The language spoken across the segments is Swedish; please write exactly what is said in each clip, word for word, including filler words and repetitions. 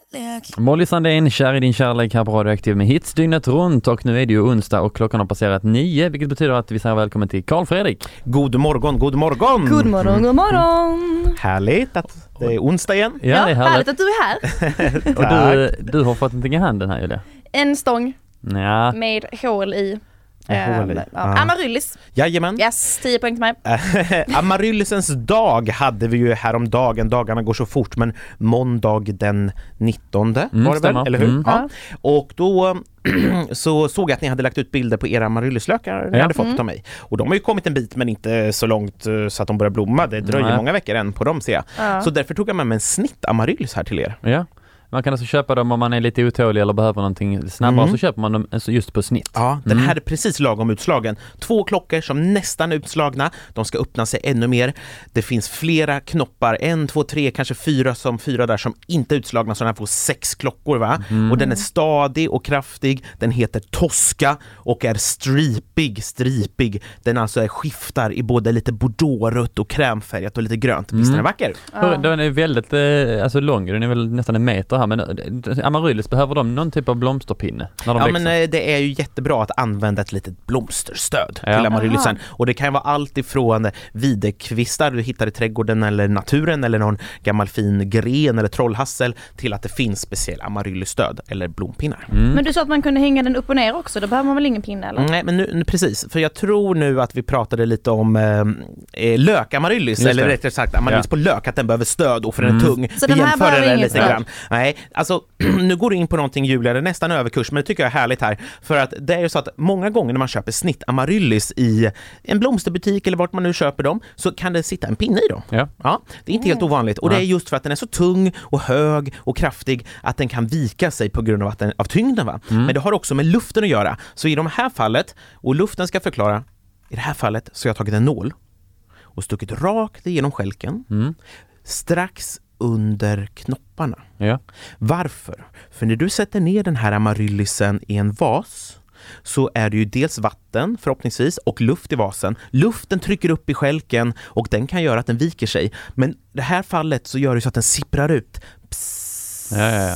kärlek. Molly Sandén, kär i din kärlek här på Radioaktiv med hits dygnet runt, och nu är det ju onsdag och klockan har passerat nio, vilket betyder att vi säger välkommen till Carl Fredrik. God morgon, god morgon. God morgon, god morgon. Härligt att det är onsdag igen. Ja, Ja, det är härligt härligt. att du är här. Och du, du har fått någonting i handen här, Julia. En stång Ja, med hål i. Med hål i. Ja. Ja. Amaryllis. Jajamän. Yes, tio poäng till mig. Amaryllisens dag hade vi ju häromdagen. Dagarna går så fort, men måndag den nittonde Mm, var det väl, stämmer. eller hur? Mm. Ja. Och då så såg jag att ni hade lagt ut bilder på era amaryllislökar ni Ja. hade fått av mig. Och de har ju kommit en bit, men inte så långt eh, så att de börjar blomma. Det dröjer Nej. många veckor än på dem, ser jag. Ja. Så därför tog jag med mig en snitt amaryllis här till er. ja. Man kan alltså köpa dem om man är lite otålig eller behöver någonting snabbare, Mm. så köper man dem alltså just på snitt. Ja, den Mm. här är precis lagom utslagen. Två klockor som nästan är utslagna. De ska öppna sig ännu mer. Det finns flera knoppar. En, två, tre, kanske fyra som fyra där som inte är utslagna. Så den här får sex klockor, va? Mm. Och den är stadig och kraftig. Den heter Tosca och är stripig, stripig. Den alltså är skiftar i både lite bordeauxrött och krämfärgat och lite grönt. Visst är den vacker? Hur- Den är väldigt eh, alltså lång, den är väl nästan en meter här, men eh, amaryllis, behöver de någon typ av blomsterpinne när de Ja, växer? men eh, det är ju jättebra att använda ett litet blomsterstöd Ja. till amaryllisen. Aha. Och det kan vara allt ifrån videkvistar du hittar i trädgården eller naturen eller någon gammal fin gren eller trollhassel till att det finns speciella amaryllisstöd eller blompinnar. Mm. Men du sa att man kunde hänga den upp och ner också, då behöver man väl ingen pinne eller? Nej, men nu, nu, precis. För jag tror nu att vi pratade lite om eh, eh, lökamaryllis, Just eller det. rättare sagt amaryllis Ja. på lök, att den behöver stöd och för den Mm. är tung. Så Vi den här jämför behöver det ingen lite stöd? grann. Nej, alltså nu går du in på någonting, Julia, det är nästan överkurs, men det tycker jag är härligt här. För att det är ju så att många gånger när man köper snitt amaryllis i en blomsterbutik eller vart man nu köper dem, så kan det sitta en pinne i dem. Ja. Ja, det är inte helt ovanligt. Och det är just för att den är så tung och hög och kraftig att den kan vika sig på grund av, att den, av tyngden. Va? Mm. Men det har också med luften att göra. Så i de här fallet, och luften ska förklara, i det här fallet så har jag tagit en nål och stuckit rakt igenom skälken Mm. strax under knopparna. Ja. Varför? För när du sätter ner den här amaryllisen i en vas så är det ju dels vatten förhoppningsvis och luft i vasen. Luften trycker upp i skälken och den kan göra att den viker sig. Men i det här fallet så gör det så att den sipprar ut. Psss. Ja, ja, ja.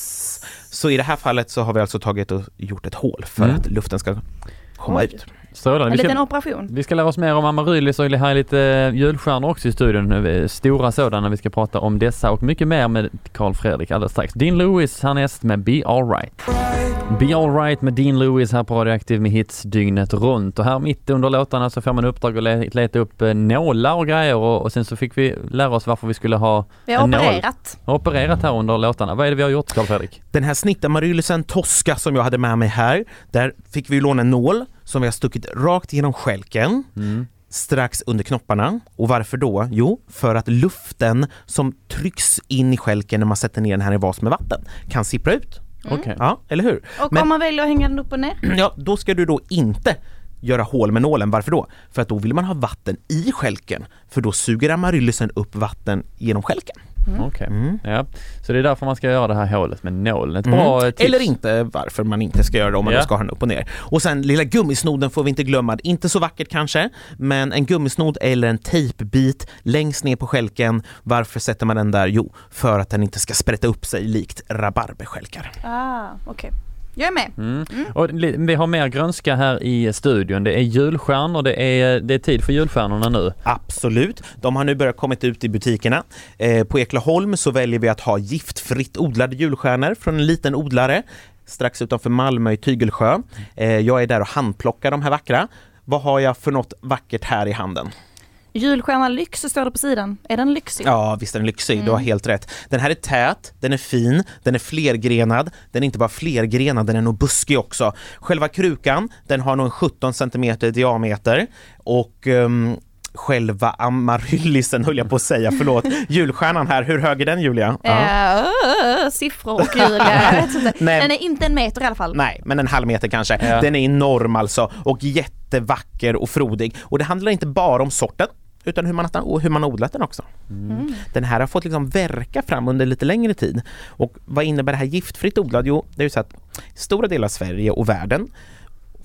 Så i det här fallet så har vi alltså tagit och gjort ett hål för Mm. att luften ska komma Oj. ut. Strålande. En Vi liten ska, operation. vi ska lära oss mer om amaryllis och här är lite julstjärnor också i studion. Stora sådana. Vi ska prata om dessa och mycket mer med Carl Fredrik alldeles strax. Dean Lewis härnäst med Be Alright. Be Alright med Dean Lewis här på Radioaktiv med hits dygnet runt. Och här mitt under låtarna så får man uppdrag att le- leta upp eh, nålar och grejer. Och, och sen så fick vi lära oss varför vi skulle ha Vi har en nål. opererat. Opererat här under låtarna. Vad är det vi har gjort, Carl Fredrik? Den här snittamaryllisen Tosca som jag hade med mig här, där fick vi låna en nål som vi har stuckit rakt genom skälken. Mm. Strax under knopparna. Och varför då? Jo, för att luften som trycks in i skälken när man sätter ner den här i vas med vatten kan sippra ut. Okej. Ja, eller hur? Och Men- om man väljer att hänga den upp och ner? Ja, då ska du då inte göra hål med nålen. Varför då? För att då vill man ha vatten i skälken. För då suger amaryllisen upp vatten genom skälken. Okej. Mm. Ja. Så det är därför man ska göra det här hålet med nålen. Ett Mm. bra tips. Eller inte varför man inte ska göra det om man Ja. då ska ha den upp och ner. Och sen lilla gummisnoden får vi inte glömma. Inte så vackert kanske, men en gummisnod eller en tejpbit längst ner på skälken. Varför sätter man den där? Jo, för att den inte ska sprätta upp sig likt rabarberskälkar. Ah, okej. Jag är med. Mm. Och li- vi har mer grönska här i studion. Det är julstjärnor, det är, det är tid för julstjärnorna nu. Absolut. De har nu börjat kommit ut i butikerna. Eh, på Eklaholm så väljer vi att ha giftfritt odlade julstjärnor från en liten odlare strax utanför Malmö i Tygelsjö. Eh, jag är där och handplockar de här vackra. Vad har jag för något vackert här i handen? Julstjärna lyx står det på sidan. Är den lyxig? Ja, visst är den lyxig. Du har helt rätt. Den här är tät, den är fin, den är flergrenad. Den är inte bara flergrenad, den är nog buskig också. Själva krukan, den har nog en sjutton centimeter i diameter. Och um, själva amaryllisen höll jag på att säga, förlåt. Julstjärnan här, hur hög är den, Julia? Ja. Uh, uh, siffror och kul. Jag vet inte. Nej. Den är inte en meter i alla fall. Nej, men en halv meter kanske. Ja. Den är enorm alltså och jättevacker och frodig. Och det handlar inte bara om sorten utan hur man, och hur man har odlat den också. Mm. Den här har fått liksom verka fram under lite längre tid. Och vad innebär det här giftfritt odlad? Jo, det är ju så att stora delar av Sverige och världen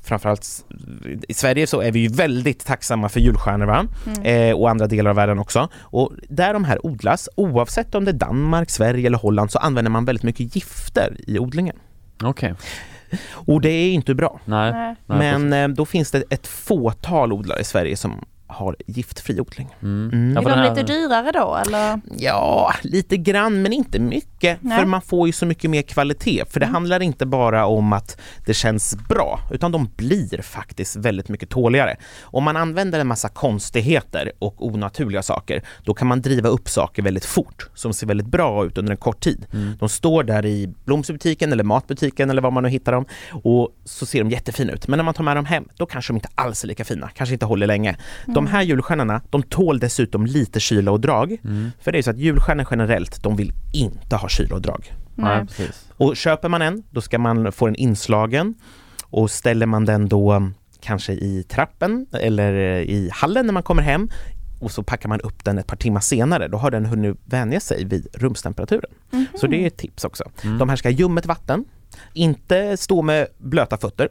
framförallt i Sverige så är vi ju väldigt tacksamma för julstjärnor, va? Mm. Eh, och andra delar av världen också. Och där de här odlas, oavsett om det är Danmark, Sverige eller Holland, så använder man väldigt mycket gifter i odlingen. Okej. Okay. Och det är inte bra. Nej. Nej. Men eh, då finns det ett fåtal odlare i Sverige som har giftfri odling. Mm. Mm. Är de här... lite dyrare då, eller? Ja, lite grann, men inte mycket. Nej. För man får ju så mycket mer kvalitet. För det mm. handlar inte bara om att det känns bra, utan de blir faktiskt väldigt mycket tåligare. Om man använder en massa konstigheter och onaturliga saker, då kan man driva upp saker väldigt fort, som ser väldigt bra ut under en kort tid. Mm. De står där i blomsterbutiken eller matbutiken eller var man nu hittar dem, och så ser de jättefina ut. Men när man tar med dem hem, då kanske de inte alls är lika fina. Kanske inte håller länge. Mm. De här julstjärnorna, de tål dessutom lite kyla och drag. Mm. För det är så att julstjärnor generellt, de vill inte ha kyla och drag. Nej, precis. Och köper man en, då ska man få den inslagen. Och ställer man den då kanske i trappen eller i hallen när man kommer hem, och så packar man upp den ett par timmar senare, då har den hunnit vänja sig vid rumstemperaturen. Mm. Så det är ett tips också. Mm. De här ska ha ljummet vatten, inte stå med blöta fötter.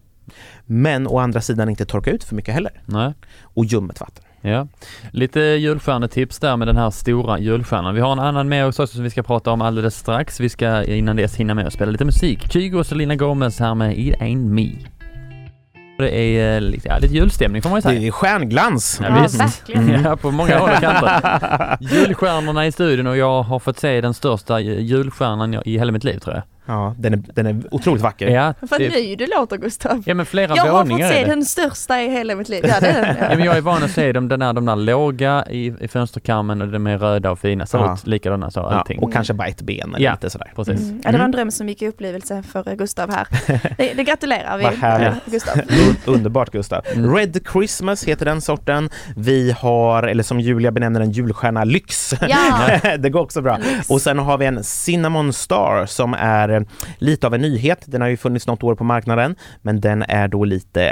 Men å andra sidan inte torka ut för mycket heller. Nej. Och ljummet vatten. Ja. Lite julstjärnetips där med den här stora julstjärnan. Vi har en annan med oss också som vi ska prata om alldeles strax. Vi ska innan dess hinna med att spela lite musik. Kygo och Selena Gomez här med It Ain't Me. Det är lite, ja, lite julstämning får man ju säga. Det är stjärnglans. Ja, visst. Verkligen. Ja, på många håll och kanter. Julstjärnorna i studion, och jag har fått se den största julstjärnan i hela mitt liv, tror jag. Ja, den är, den är otroligt vacker. Ja, vad det... nöjd du låter, Gustav. Ja, men flera jag våningar. Jag har fått se den största i hela mitt liv. Ja, det är den. Ja. Ja, men jag är van att se dem, den där, de där låga i, i fönsterkammen, och de är röda och fina. Så ja. Likadana så allting. Ja, och kanske bara ett ben eller ja, lite sådär. Precis. Mm. Ja, det var en dröm som gick i upplevelse för Gustav här. Det, det gratulerar vi. Vad härligt. Gustav. Underbart, Gustav. Mm. Red Christmas heter den sorten. Vi har, eller som Julia benämner den, julstjärna Lyx. Ja. Det går också bra. Lyx. Och sen har vi en Cinnamon Star som är lite av en nyhet. Den har ju funnits något år på marknaden, men den är då lite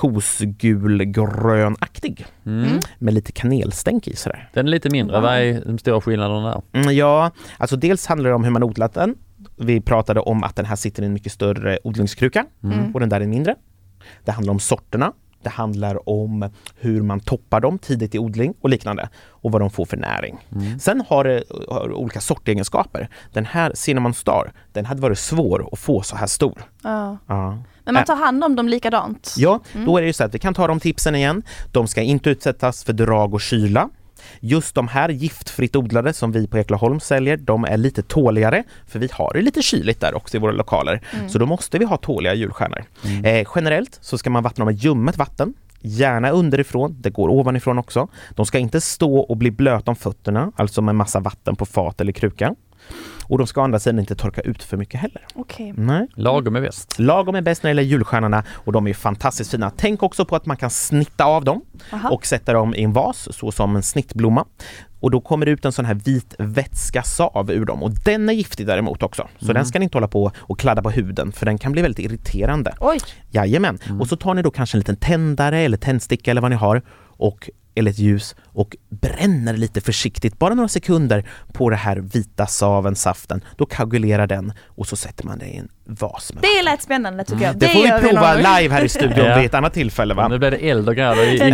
aprikosgulgrönaktig. Mm. Med lite kanelstänk i sådär. Den är lite mindre. Vad är de stora skillnaderna där? Mm, ja, alltså dels handlar det om hur man odlat den. Vi pratade om att den här sitter i en mycket större odlingskruka mm. och den där är mindre. Det handlar om sorterna. Det handlar om hur man toppar dem tidigt i odling och liknande, och vad de får för näring. Mm. Sen har det har olika sortegenskaper. Den här Cinnamon Star, den hade varit svår att få så här stor. Ja. Ja. Men man tar hand om dem likadant. Ja, mm. då är det ju så att vi kan ta de tipsen igen. De ska inte utsättas för drag och kyla. Just de här giftfritt odlade som vi på Eklaholm säljer, de är lite tåligare, för vi har det lite kyligt där också i våra lokaler. Mm. Så då måste vi ha tåliga julstjärnor. Mm. Eh, generellt så ska man vattna med ljummet vatten, gärna underifrån, det går ovanifrån också. De ska inte stå och bli blöta om fötterna, alltså med massa vatten på fat eller kruka. Och de ska å andra sidan inte torka ut för mycket heller. Okej. Nej. Lagom är bäst. Lagom är bäst när det gäller julstjärnorna, och de är fantastiskt fina. Tänk också på att man kan snitta av dem. Aha. Och sätta dem i en vas, så som en snittblomma. Och då kommer det ut en sån här vit vätska sav ur dem. Och den är giftig däremot också. Så mm. den ska ni inte hålla på och kladda på huden, för den kan bli väldigt irriterande. Oj! Jajamän. Mm. Och så tar ni då kanske en liten tändare eller tändsticka eller vad ni har, och eller ett ljus, och bränner lite försiktigt, bara några sekunder, på det här vita saven, saften. Då koagulerar den, och så sätter man det i en vas med det är lätt spännande, tycker jag. Mm. Det, det får vi prova vi live här i studion ja. vid ett annat tillfälle, va? Nu blir det eld och gräver i, i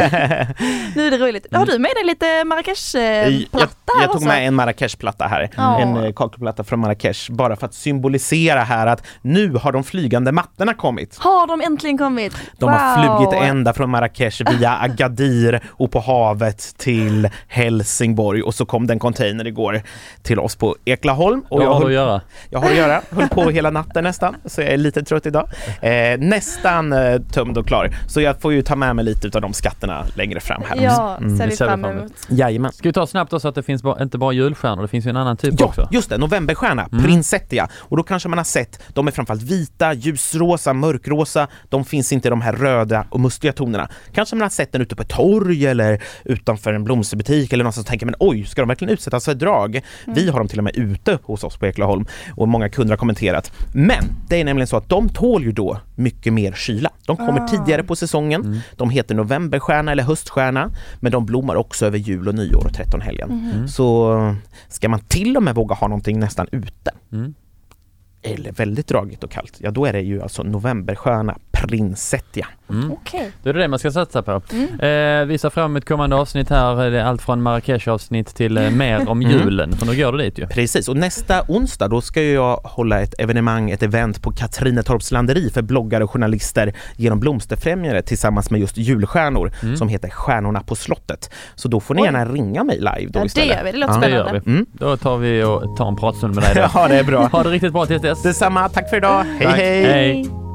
Nu är det roligt. Har du med dig lite Marrakesh-platta? Jag, jag tog med en Marrakesh-platta här. Oh. En kakelplatta från Marrakesh, bara för att symbolisera här att nu har de flygande mattorna kommit. Har de äntligen kommit? De wow. har flugit ända från Marrakesh via Agadir och på havet till Helsingborg, och så kom den container igår till oss på Eklaholm. Och jag har att göra. Jag har att göra. Höll på hela natten nästan, så jag är lite trött idag. Eh, nästan eh, tömd och klar. Så jag får ju ta med mig lite av de skatterna längre fram här. Ja, mm. ser vi fram emot. Jajamän. Ska vi ta snabbt också att det finns ba- inte bara julstjärnor, det finns ju en annan typ ja, också. Just det, novemberstjärna, mm. Prinsettia. Och då kanske man har sett, de är framförallt vita, ljusrosa, mörkrosa. De finns inte i de här röda och mustiga tonerna. Kanske man har sett den ute på ett torg eller utanför en blomsterbutik eller någon som tänker, men oj, ska de verkligen utsättas för drag? Mm. Vi har dem till och med ute hos oss på Eklaholm, och många kunder har kommenterat. Men det är nämligen så att de tål ju då mycket mer kyla. De kommer ah. tidigare på säsongen. Mm. De heter novemberstjärna eller höststjärna, men de blommar också över jul och nyår och trettonhelgen. Mm. Så ska man till och med våga ha någonting nästan ute. Mm. Eller väldigt dragigt och kallt, ja då är det ju alltså novemberstjärna Prinset, ja. Mm. Okej. Det är det man ska satsa på. Mm. Eh, vi ser fram emot kommande avsnitt här. Det är allt från Marrakesh-avsnitt till eh, mer om julen. För nu går det dit ju. Precis, och nästa onsdag då ska jag hålla ett evenemang, ett event på Katrinetorps landeri för bloggare och journalister genom Blomsterfrämjare tillsammans med just julstjärnor Mm. som heter Stjärnorna på slottet. Så då får ni Oj. gärna ringa mig live då Ja, det istället. gör vi. Det låter Ja. Det gör spännande. vi. Mm. Då tar vi och tar en pratstund med dig då. Ja, det är bra. Ha det riktigt bra tills dess. Detsamma, tack för idag. Hej Tack. hej! Hej.